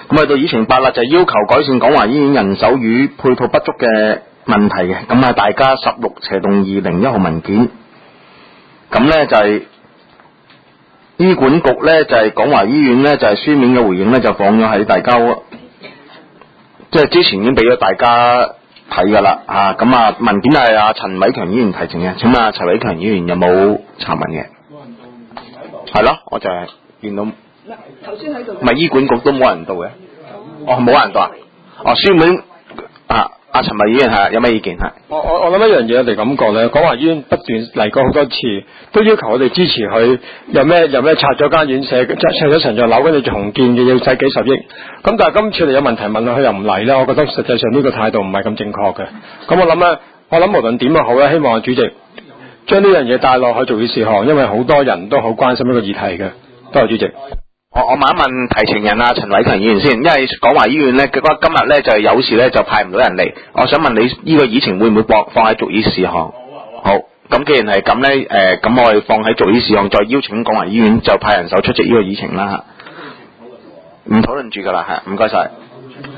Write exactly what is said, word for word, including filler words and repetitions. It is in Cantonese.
咁去到議程八啦，就係要求改善廣華醫院人手與配套不足嘅問題嘅。咁啊，大家十六斜洞二零一號文件。咁咧就係、是、醫管局咧就係廣華醫院咧就係、是、書面嘅回應咧就放咗喺大家，即、就、係、是、之前已經俾咗大家睇噶啦啊。咁啊文件係阿陳偉強議員提呈嘅，請問阿陳偉強議員有冇查問嘅？係咯，我就係見到。 頭先喺度。 唔係醫管局都冇人到嘅。哦，冇人到啊？哦，書面啊。阿陳偉議員係有咩意見係？ 我我我諗一樣嘢，我哋感覺咧，廣華醫院不斷嚟過好多次，都要求我哋支持佢，有咩有咩拆咗間院舍，拆拆咗層座樓，跟住重建嘅要使幾十億。咁但係今次你有問題問佢，佢又唔嚟咧，我覺得實際上呢個態度唔係咁正確嘅。咁我諗咧，我諗無論點都好咧，希望主席將呢樣嘢帶落去做議事項，因為好多人都好關心呢個議題嘅。多謝主席。 我我問一問提呈人啊陳偉強議員先，因為廣華醫院咧，佢話今日咧就有事咧就派唔到人嚟，我想問你呢個議程會唔會放放喺續議事項？好，咁既然係咁咧，誒、呃，咁我哋放喺續議事項，再邀請廣華醫院就派人手出席呢個議程啦。唔討論住噶啦，係，唔該晒。